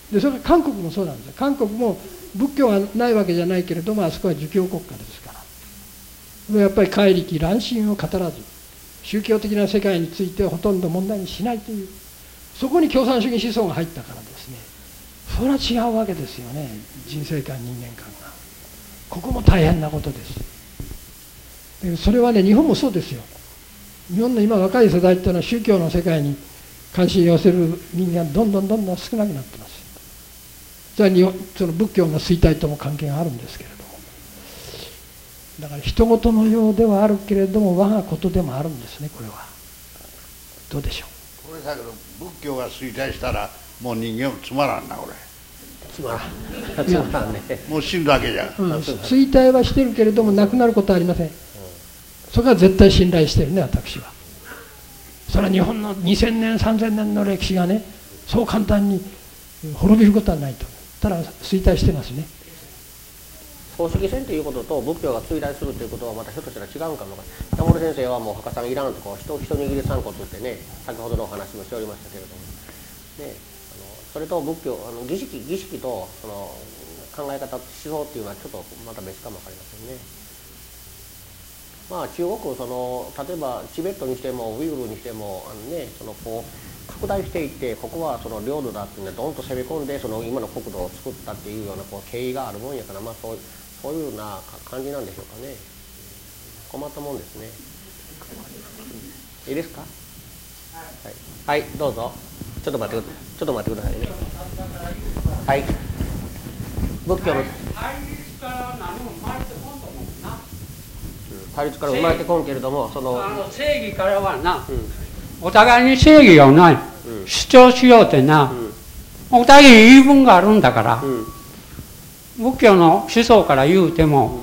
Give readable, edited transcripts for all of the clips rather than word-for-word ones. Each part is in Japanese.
でそれ韓国もそうなんですよ。韓国も仏教がないわけじゃないけれども、あそこは儒教国家ですから、やっぱり怪力乱心を語らず、宗教的な世界についてはほとんど問題にしないという、そこに共産主義思想が入ったからですね、それは違うわけですよね、人生観、人間観が。ここも大変なことです。でそれはね、日本もそうですよ。日本の今若い世代っていうのは宗教の世界に関心を寄せる人間がどんどん少なくなってます。それはその仏教の衰退とも関係があるんですけれども、だから人事のようではあるけれども我がことでもあるんですね。これはどうでしょう。 これだけど仏教が衰退したらもう人間はつまらんな、これつまらんね。 もう死ぬだけじゃん、 衰退はしてるけれどもなくなることはありません。それは絶対信頼してるね、私は。それは日本の2000年3000年の歴史がね、そう簡単に滅びることはないと。ただ衰退してますね。 葬式戦ということと仏教が衰退するということはまたひょっとしたら違うかもわからない。山本先生はもう墓さんいらんとこう一握り三骨ってね、先ほどのお話もしておりましたけれども、ね、それと仏教儀式とその考え方思想っていうのはちょっとまた別かもわかりませんね。まあ中国例えばチベットにしてもウイグルにしてもそのこう拡大していってここはその領土だっていうのでドンと攻め込んでその今の国土を作ったっていうようなこう経緯があるもんやから、まあそういうような感じなんでしょうかね。困ったもんですね。いいですか。はい、はい、どうぞ。ちょっと待ってくださいね。はい。仏教の対立から生まれてこんけれども、 正義からはな、お互いに正義をない、主張しようってな、お互いに言い分があるんだから、仏教の思想から言うても、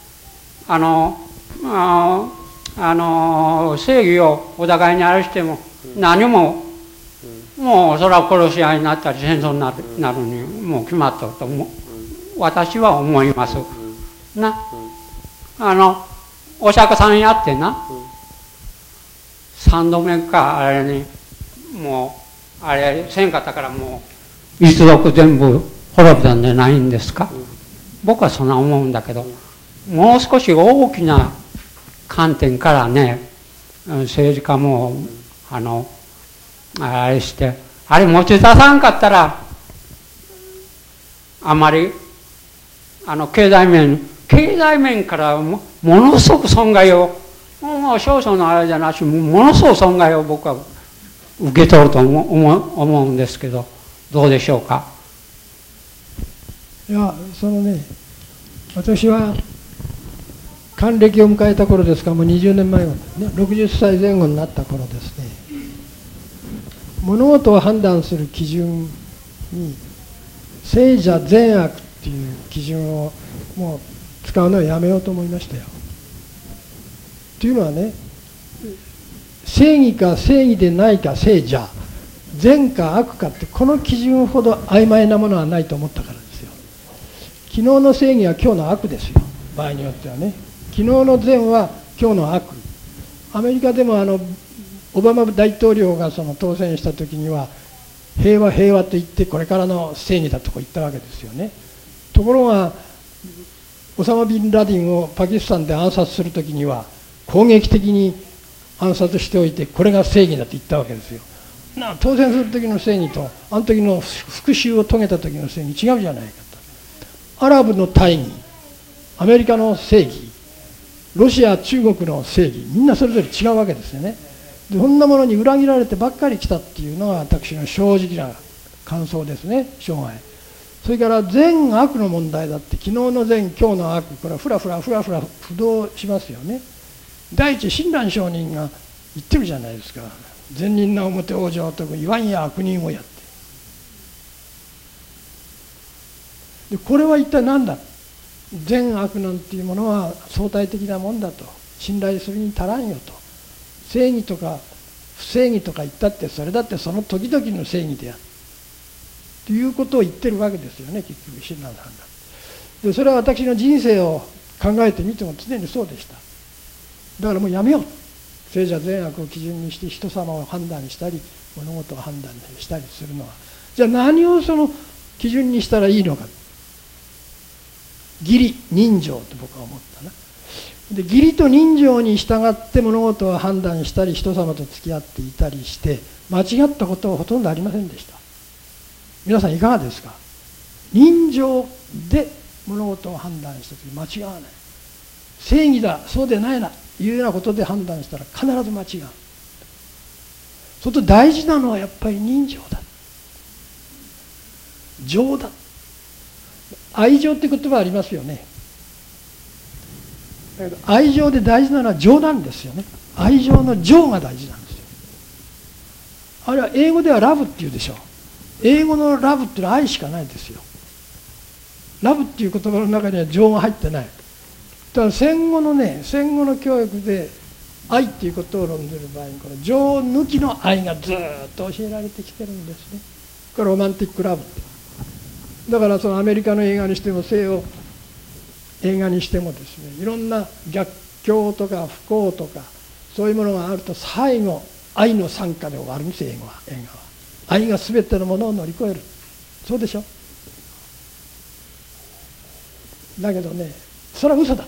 正義をお互いにあれしても、何も、もうそれは殺し合いになったり戦争になるにもう決まったと私は思います。な、お釈迦さんやってな、3度目かあれにもうあれせんかったからもう一族全部滅びたんじゃないんですか。僕はそんな思うんだけど、もう少し大きな観点からね、政治家もあれしてあれ持ち出さんかったらあまり経済面からものすごく損害を、もう少々のあれじゃなし、ものすごく損害を僕は受け取ると思うんですけど、どうでしょうか。 いや、私は還暦を迎えた頃ですから、もう20年前はね、60歳前後になった頃ですね、物事を判断する基準に聖者善悪っていう基準をもう使うのはやめようと思いましたよ。というのはね、正義か正義でないか聖者、善か悪かってこの基準ほど曖昧なものはないと思ったからですよ。昨日の正義は今日の悪ですよ、場合によってはね。昨日の善は今日の悪。アメリカでもオバマ大統領が当選した時には平和平和と言ってこれからの正義だと言ったわけですよね。ところがオサマ・ビンラディンをパキスタンで暗殺する時には攻撃的に暗殺しておいてこれが正義だと言ったわけですよ。当選する時の正義とあの時の復讐を遂げた時の正義違うじゃないかと。アラブの大義、アメリカの正義、ロシア中国の正義、みんなそれぞれ違うわけですよね。でそんなものに裏切られてばっかり来たっていうのが私の正直な感想ですね、生涯。それから善悪の問題だって、昨日の善今日の悪、これはふらふら不動しますよね。第一親鸞上人が言ってるじゃないですか。善人な表往生と言わんや悪人をやって。でこれは一体何だ。善悪なんていうものは相対的なもんだと、信頼するに足らんよと。正義とか不正義とか言ったってそれだってその時々の正義であるということを言ってるわけですよね、結局親鸞さんが。でそれは私の人生を考えてみても常にそうでした。だからもうやめよう。聖者善悪を基準にして人様を判断したり物事を判断したりするのは、じゃあ何を基準にしたらいいのか。義理人情と僕は思ったな。で義理と人情に従って物事を判断したり人様と付き合っていたりして間違ったことはほとんどありませんでした。皆さんいかがですか。人情で物事を判断した時間違わない。正義だそうでないないうようなことで判断したら必ず間違う。それと大事なのはやっぱり人情だ、情だ。愛情って言葉ありますよね。だけど愛情で大事なのは情なんですよね。愛情の情が大事なんですよ。あれは英語ではラブっていうでしょう。英語のラブっていうのは愛しかないですよ。ラブっていう言葉の中には情が入ってない。だから戦後の教育で愛っていうことを論ずる場合にこの情抜きの愛がずっと教えられてきてるんですね。これロマンティックラブって。だからそのアメリカの映画にしても西洋映画にしてもですね、いろんな逆境とか不幸とかそういうものがあると最後愛の賛歌で終わるんですよ。映画は愛が全てのものを乗り越える。そうでしょ。だけどね、それは嘘だ。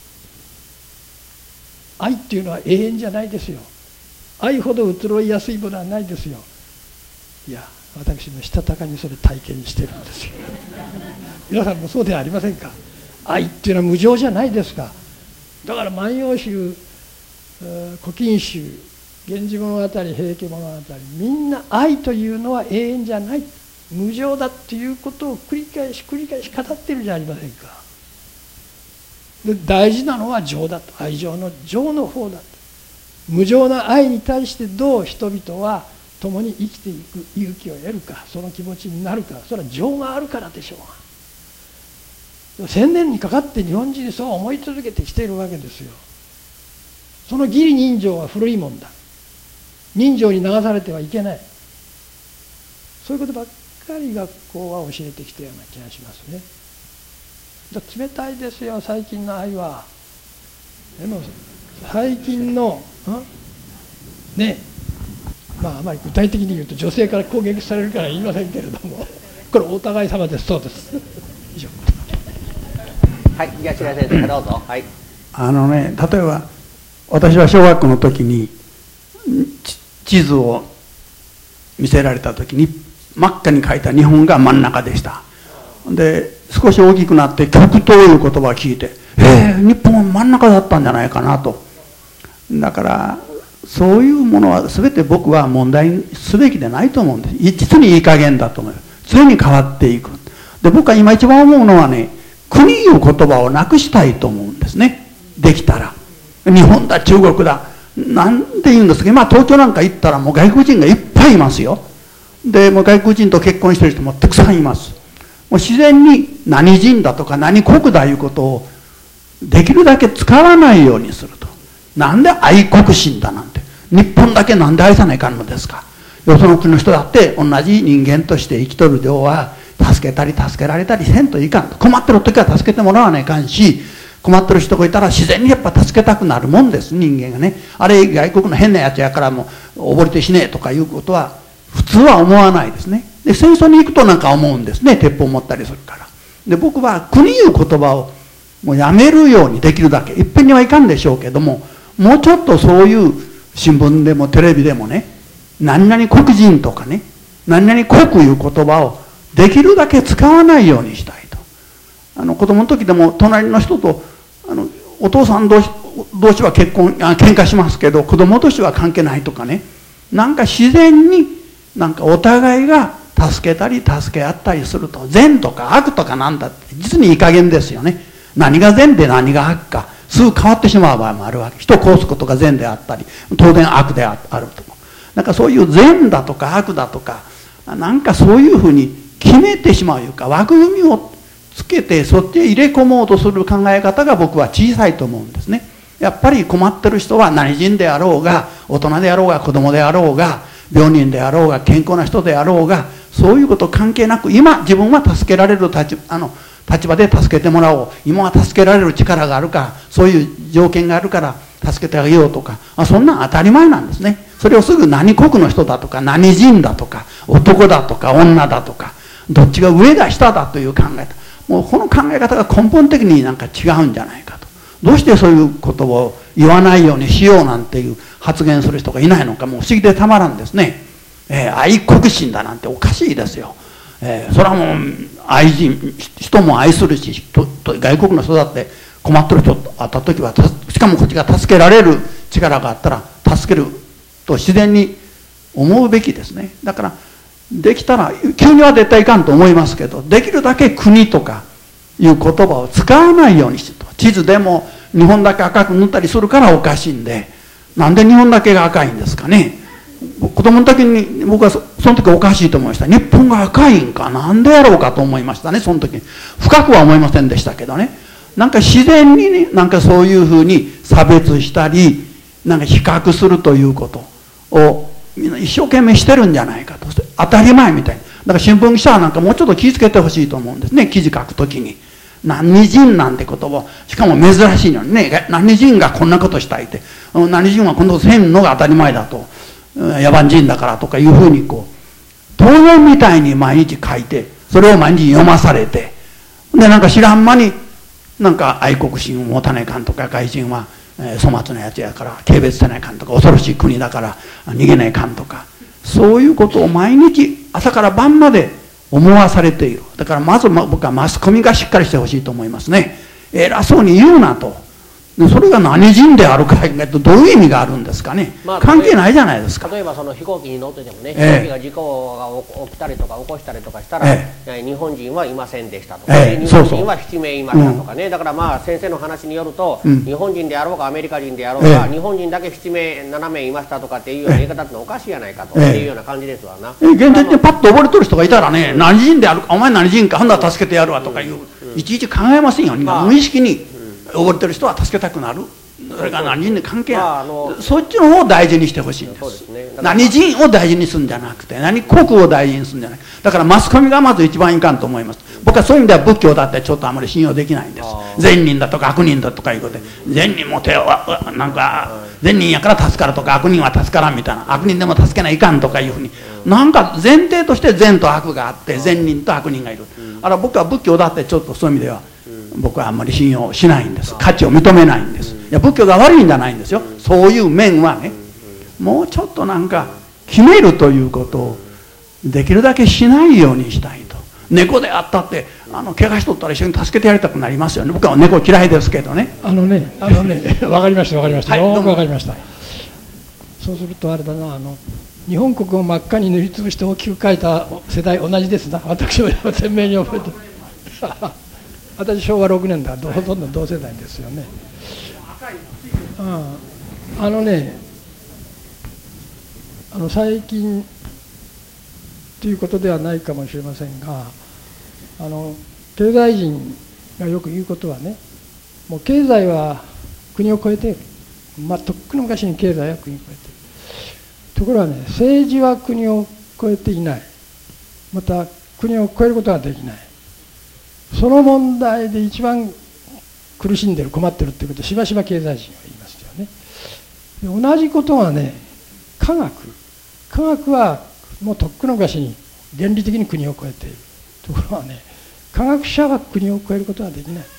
愛っていうのは永遠じゃないですよ。愛ほど移ろいやすいものはないですよ。いや、私もしたたかにそれ体験してるんですよ。皆さんもそうではありませんか。愛っていうのは無常じゃないですか。だから万葉集、古今集、源氏物語、平家物語、みんな愛というのは永遠じゃない、無常だっていうことを繰り返し語ってるじゃありませんか。で大事なのは情だと、愛情の情の方だと。無常な愛に対してどう人々は共に生きていく勇気を得るか、その気持ちになるか、それは情があるからでしょうが。1000年にかかって日本人そう思い続けてきているわけですよ。その義理人情は古いもんだ。人情に流されてはいけない。そういうことばっかり学校は教えてきたような気がしますね。冷たいですよ最近の愛は。でも最近のね、まああまり具体的に言うと女性から攻撃されるから言いませんけれども、これお互い様です。そうです。以上。 はい、じゃあ白井先生どうぞ。はい。 例えば私は小学校の時に地図を見せられた時に真っ赤に書いた日本が真ん中でした。で少し大きくなって極東いう言葉を聞いて、日本は真ん中だったんじゃないかなと。だからそういうものは全て僕は問題にすべきでないと思うんです。実にいい加減だと思う。常に変わっていく。で僕は今一番思うのはね、国いう言葉をなくしたいと思うんですね。できたら日本だ中国だなんて言うんですけど、今東京なんか行ったらもう外国人がいっぱいいますよ。でもう外国人と結婚してる人もたくさんいます。もう自然に何人だとか何国だいうことをできるだけ使わないようにすると。なんで愛国心だなんて、日本だけなんで愛さないかんのですか。よその国の人だって同じ人間として生きとる量は助けたり助けられたりせんといかんと。困ってる時は助けてもらわないかんし、困ってる人がいたら自然にやっぱ助けたくなるもんです、人間がね。あれ外国の変なやつやからもう溺れて死ねえとかいうことは普通は思わないですね。で戦争に行くとなんか思うんですね、鉄砲持ったりするから。で僕は国いう言葉をもうやめるようにできるだけ、いっぺんにはいかんでしょうけども、もうちょっとそういう新聞でもテレビでもね、何々黒人とかね、何々国いう言葉をできるだけ使わないようにしたいと。子供の時でも隣の人とお父さん同士は喧嘩しますけど、子供同士は関係ないとかね、なんか自然になんかお互いが助けたり助け合ったりすると、善とか悪とかなんだって実にいい加減ですよね。何が善で何が悪かすぐ変わってしまう場合もあるわけ。人を殺すことが善であったり当然悪であるとか、なんかそういう善だとか悪だとか、なんかそういうふうに決めてしまういうか、枠組みをつけてそっちへ入れ込もうとする考え方が僕は小さいと思うんですね。やっぱり困ってる人は何人であろうが、大人であろうが、子供であろうが、病人であろうが、健康な人であろうが、そういうこと関係なく、今自分は助けられる立場で助けてもらおう、今は助けられる力があるから、そういう条件があるから助けてあげようとか、そんなん当たり前なんですね。それをすぐ何国の人だとか何人だとか男だとか女だとかどっちが上だ下だという考え方、もうこの考え方が根本的になんか違うんじゃないかと。どうしてそういうことを言わないようにしようなんていう発言する人がいないのか、もう不思議でたまらんですね。愛国心だなんておかしいですよ。それはもう愛人、人も愛するし、外国の人だって困ってる人と会った時は、しかもこっちが助けられる力があったら助けると自然に思うべきですね。だからできたら急には絶対いかんと思いますけど、できるだけ国とかいう言葉を使わないようにしてと。地図でも日本だけ赤く塗ったりするからおかしいんで、なんで日本だけが赤いんですかね。子供の時に僕はその時おかしいと思いました。日本が赤いんか、なんでやろうかと思いましたね。その時深くは思いませんでしたけどね。なんか自然にね、なんかそういうふうに差別したりなんか比較するということをみんな一生懸命してるんじゃないかと。当たり前みたいに。だから新聞記者はなんかもうちょっと気をつけてほしいと思うんですね。記事書くときに何人なんてことを、しかも珍しいのにね、何人がこんなことしたいって、何人はこんなことせんのが当たり前だと、野蛮人だからとかいうふうにこう当然みたいに毎日書いて、それを毎日読まされて、でなんか知らん間になんか愛国心を持たないかんとか、外人は粗末なやつやから軽蔑せないかんとか、恐ろしい国だから逃げないかんとか、そういうことを毎日朝から晩まで思わされている。だからまず僕はマスコミがしっかりしてほしいと思いますね。偉そうに言うなと。でそれが何人であるかどういう意味があるんですかね。関係ないじゃないですか。 例えばその飛行機に乗っててもね、飛行機が事故が起きたりとか起こしたりとかしたら、日本人はいませんでしたとか、日本人は7名いましたとかね。だからまあ先生の話によると、日本人であろうがアメリカ人であろうが、日本人だけ7名7名いましたとかっていうような言い方ってのはおかしいやないかというような感じですわな。 現実にパッと溺れとる人がいたらね、何人であるか、お前何人か、ほんなら助けてやるわとかいう、いちいち考えませんよ。無意識に溺れてる人は助けたくなる。それが何人で関係ない、そっちの方を大事にしてほしいんです。何人を大事にするんじゃなくて、何国を大事にするんじゃない。だからマスコミがまず一番いかんと思います。僕はそういう意味では仏教だってちょっとあまり信用できないんです。善人だとか悪人だとかいうことで、善人も手をなんか善人やから助かるとか、悪人は助からんみたいな、悪人でも助けないかんとかいうふうに、なんか前提として善と悪があって、善人と悪人がいる。あら僕は仏教だってちょっとそういう意味では僕はあんまり信用しないんです。価値を認めないんです。いや仏教が悪いんじゃないんですよ。そういう面はね、もうちょっとなんか決めるということをできるだけしないようにしたいと。猫であったって怪我しとったら一緒に助けてやりたくなりますよね。僕は猫嫌いですけどね。 わかりましたわかりました、 はい、 よくわかりました。そうするとあれだな、日本国を真っ赤に塗りつぶして大きく書いた世代同じですな。私も鮮明に覚えて私昭和6年だからほとんど同世代ですよね。最近ということではないかもしれませんが、経済人がよく言うことはね、もう経済は国を超えている。とっくの昔に経済は国を超えている。ところがね、政治は国を超えていない。また国を超えることができない。その問題で一番苦しんでる、困ってるっていうことをしばしば経済人は言いますよね。同じことがね、科学はもうとっくの昔に原理的に国を超えている。ところがね、科学者は国を超えることはできない。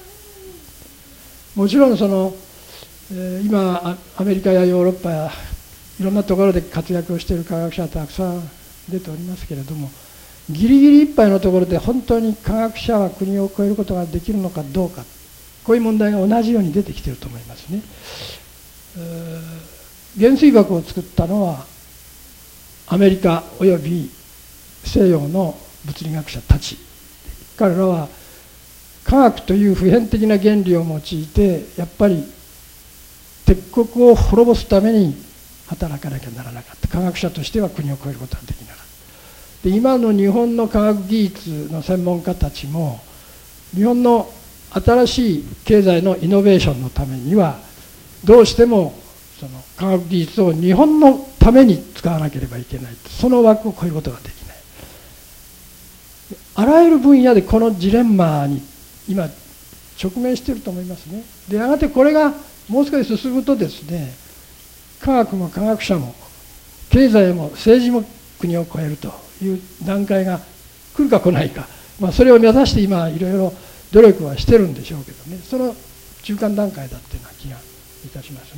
もちろん今アメリカやヨーロッパやいろんなところで活躍をしている科学者はたくさん出ておりますけれども、ギリギリいっぱいのところで本当に科学者は国を超えることができるのかどうか、こういう問題が同じように出てきていると思いますね。原水爆を作ったのはアメリカおよび西洋の物理学者たち。彼らは科学という普遍的な原理を用いて、やっぱり敵国を滅ぼすために働かなきゃならなかった。科学者としては国を超えることはできなかった。で今の日本の科学技術の専門家たちも、日本の新しい経済のイノベーションのためにはどうしてもその科学技術を日本のために使わなければいけない。その枠を超えることができない。あらゆる分野でこのジレンマに今直面していると思いますね。でやがてこれがもう少し進むとですね、科学も科学者も経済も政治も国を超えるという段階が来るか来ないか、それを目指して今いろいろ努力はしてるんでしょうけどね、その中間段階だっていうような気がいたしますね。